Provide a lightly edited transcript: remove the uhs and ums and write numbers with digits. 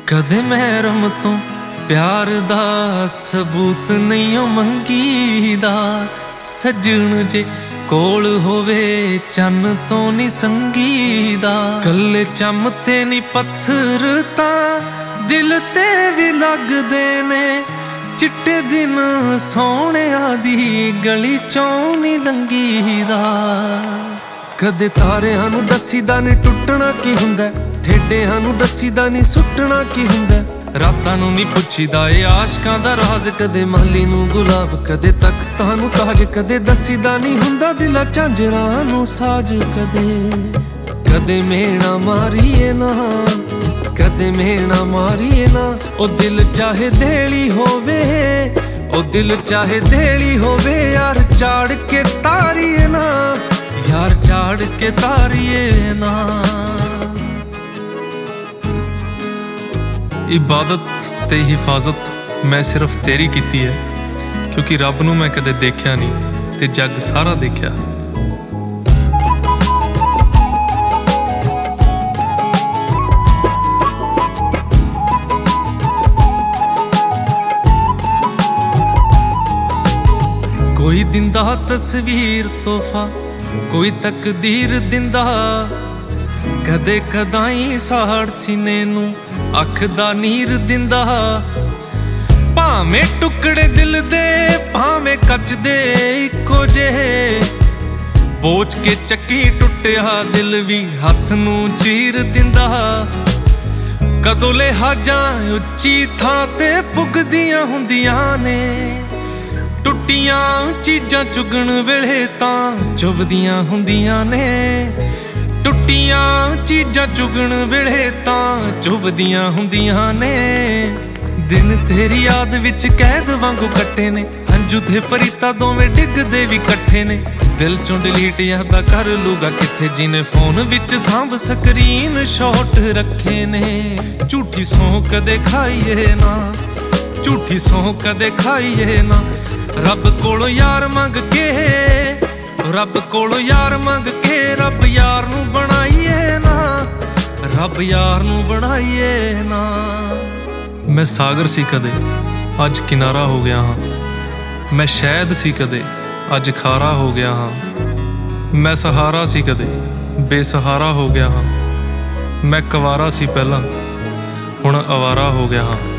कदे महरम तो प्यार दा सबूत नहीं मंगीदा। सजण जे कोल होवे चन्न तो नहीं संगीदा। कल्ले चम ते नहीं पत्थर तां दिल ते भी लगदे ने। चिट्टे दिन सोहणिया दी गली चों नहीं लंघीदा। कदे तारिਆਂ ਨੂੰ दसीदा नहीं टुटना की हुंदा। ठेडिਆਂ ਨੂੰ दसीदा नहीं सुटना की हुंदा। रातां नूं नहीं पुछीदा ए आशकां दा राज। कदे माली नूं गुलाब कदे तख्तां नूं ताज। कदे दसीदा नहीं हुंदा दिलां झांजरां नूं साज। कदे मेहणा मारीए ना कदे मेहणा मारीए ना। ओ दिल चाहे देली होवे ओ दिल चाहे देली होवे। यार चाड़ के तारीए ना यार चाड़ के तारीए ना। इबादत ते हिफाजत मैं सिर्फ तेरी कीती है, क्योंकि रब नूं मैं कदे देखिया नहीं ते जग सारा देखिया। कोई दिंदा तस्वीर तोहफा कोई तकदीर दिंदा। कदे कदाई साड़ सीने नूं अख दा नीर दिंदा। भावें टुकड़े दिल दे भावें कच दे इक्को जेहे। बोझ के चक्की टुटिया दिल भी हथ नूं चीर दिंदा। कदों लिहाजां उच्ची थां ते पुगदियां हुंदियां ने। टुटियां चीजां चुगण वेले तां चुभदियां हुंदियां ने। टुटियां चीजां चुगण वेले तां चुभदियां हुंदियां ने। दिन तेरी याद विच कैद वांगू कट्टे ने। हंजू ते परीता दोवें डिगदे भी कट्ठे ने। दिल चों डिलीट यादा कर लूगा किथे जिने फोन विच सांभ स्क्रीन शॉट रखे ने। झूठी सौं कदे खाईए ना झूठी सौं कदे खाईए ना। रब कोलों यार मंग के रब कोलों यार मंग के। रब यार नूं बनाईए ना रब यार नूं बनाईए ना। मैं सागर सी कदे अज किनारा हो गया हाँ। मैं शहद सी कदे अज खारा हो गया हाँ। मैं सहारा सी कदे बेसहारा हो गया हाँ। मैं कवारा सी पहला हुण आवारा हो गया हाँ।